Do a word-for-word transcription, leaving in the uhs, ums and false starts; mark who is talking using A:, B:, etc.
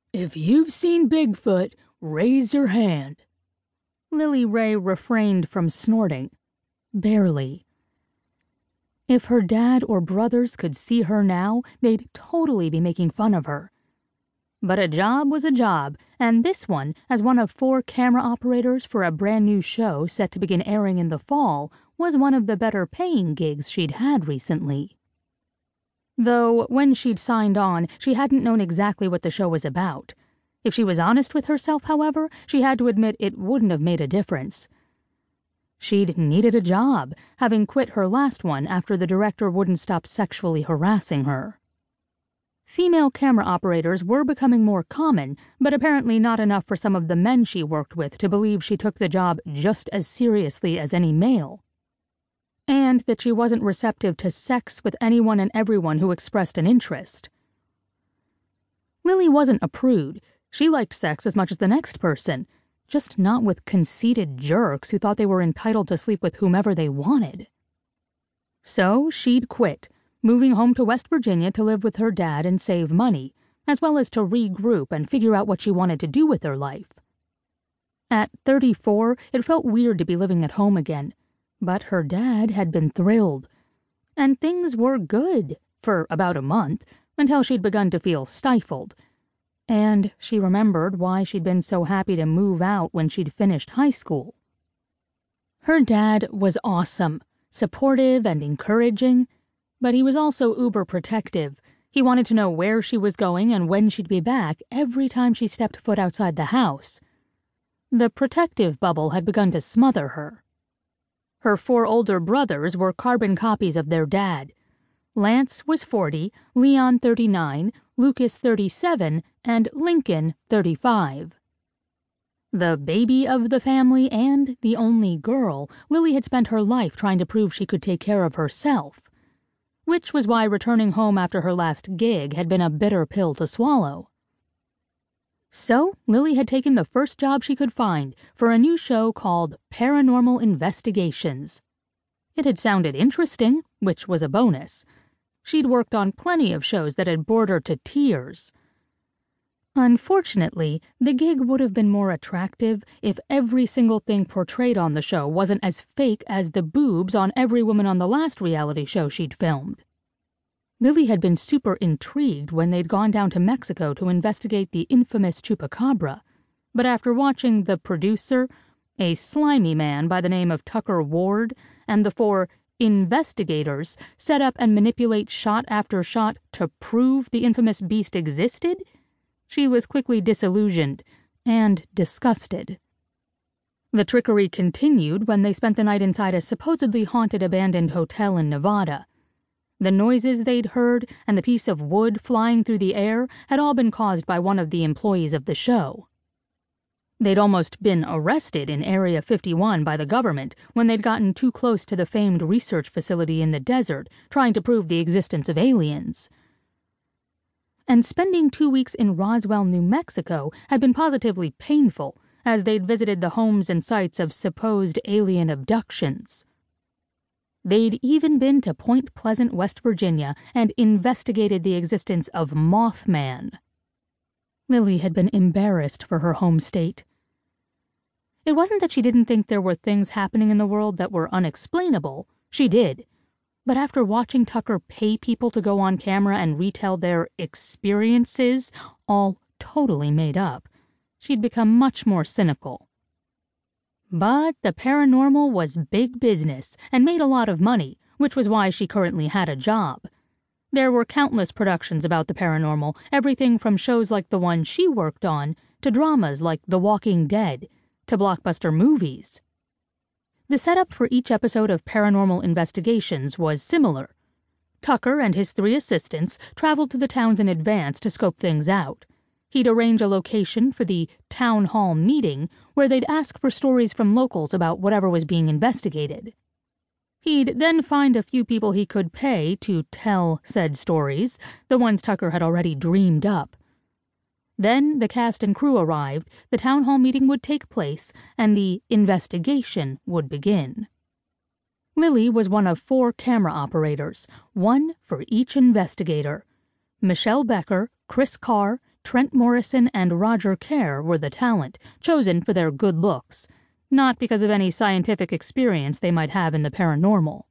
A: If you've seen Bigfoot, raise your hand." Lily Ray refrained from snorting. Barely. If her dad or brothers could see her now, they'd totally be making fun of her. But a job was a job, and this one, as one of four camera operators for a brand new show set to begin airing in the fall, was one of the better paying gigs she'd had recently. Though, when she'd signed on, she hadn't known exactly what the show was about. If she was honest with herself, however, she had to admit it wouldn't have made a difference. She'd needed a job, having quit her last one after the director wouldn't stop sexually harassing her. Female camera operators were becoming more common, but apparently not enough for some of the men she worked with to believe she took the job just as seriously as any male. And that she wasn't receptive to sex with anyone and everyone who expressed an interest. Lily wasn't a prude. She liked sex as much as the next person, just not with conceited jerks who thought they were entitled to sleep with whomever they wanted. So she'd quit, moving home to West Virginia to live with her dad and save money, as well as to regroup and figure out what she wanted to do with her life. At thirty-four, it felt weird to be living at home again, but her dad had been thrilled. And things were good for about a month, until she'd begun to feel stifled. And she remembered why she'd been so happy to move out when she'd finished high school. Her dad was awesome, supportive and encouraging, but he was also uber protective. He wanted to know where she was going and when she'd be back every time she stepped foot outside the house. The protective bubble had begun to smother her. Her four older brothers were carbon copies of their dad. Lance was forty, Leon thirty-nine, Lucas thirty-seven, and Lincoln thirty-five. The baby of the family and the only girl, Lily had spent her life trying to prove she could take care of herself. Which was why returning home after her last gig had been a bitter pill to swallow. So, Lily had taken the first job she could find for a new show called Paranormal Investigations. It had sounded interesting, which was a bonus. She'd worked on plenty of shows that had bored her to tears. Unfortunately, the gig would have been more attractive if every single thing portrayed on the show wasn't as fake as the boobs on every woman on the last reality show she'd filmed. Lily had been super intrigued when they'd gone down to Mexico to investigate the infamous Chupacabra, but after watching the producer, a slimy man by the name of Tucker Ward, and the four investigators set up and manipulate shot after shot to prove the infamous beast existed, she was quickly disillusioned and disgusted. The trickery continued when they spent the night inside a supposedly haunted abandoned hotel in Nevada. The noises they'd heard and the piece of wood flying through the air had all been caused by one of the employees of the show. They'd almost been arrested in Area fifty-one by the government when they'd gotten too close to the famed research facility in the desert, trying to prove the existence of aliens. And spending two weeks in Roswell, New Mexico had been positively painful, as they'd visited the homes and sites of supposed alien abductions. They'd even been to Point Pleasant, West Virginia, and investigated the existence of Mothman. Lily had been embarrassed for her home state. It wasn't that she didn't think there were things happening in the world that were unexplainable. She did. But after watching Tucker pay people to go on camera and retell their experiences, all totally made up, she'd become much more cynical. But the paranormal was big business and made a lot of money, which was why she currently had a job. There were countless productions about the paranormal, everything from shows like the one she worked on, to dramas like The Walking Dead, to blockbuster movies. The setup for each episode of Paranormal Investigations was similar. Tucker and his three assistants traveled to the towns in advance to scope things out. He'd arrange a location for the town hall meeting where they'd ask for stories from locals about whatever was being investigated. He'd then find a few people he could pay to tell said stories, the ones Tucker had already dreamed up. Then the cast and crew arrived, the town hall meeting would take place, and the investigation would begin. Lily was one of four camera operators, one for each investigator. Michelle Becker, Chris Carr, Trent Morrison and Roger Kerr were the talent, chosen for their good looks, not because of any scientific experience they might have in the paranormal.